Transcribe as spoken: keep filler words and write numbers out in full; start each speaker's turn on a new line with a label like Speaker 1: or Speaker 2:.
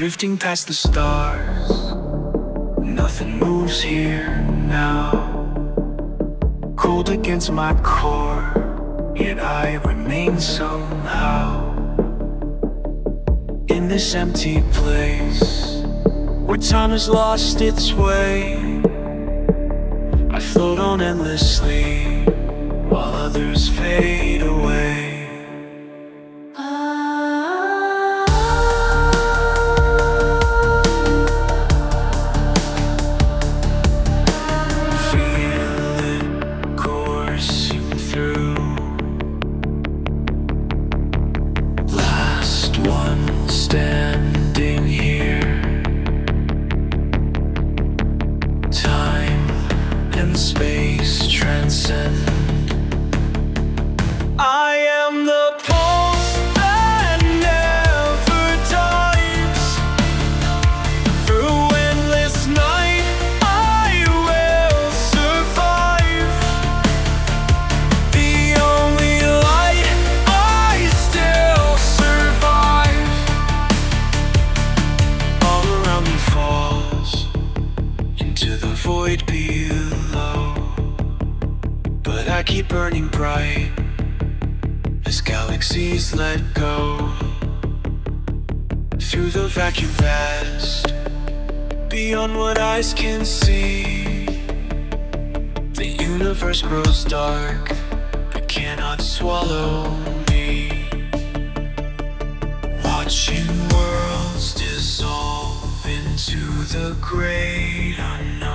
Speaker 1: drifting past the stars. Nothing moves here now. Cold against my core, yet I remain somehow. In this empty place, where time has lost its way, I float on endlessly, while others fade away. Standing here, time and space transcend. I am the pulse that never dies. Through endless night I will survive. The only light, I still survive. Into the void below, but I keep burning bright as galaxies let go. Through the vacuum vast, beyond what eyes can see, the universe grows dark but cannot swallow me. Watching worlds dissolve into the great unknown.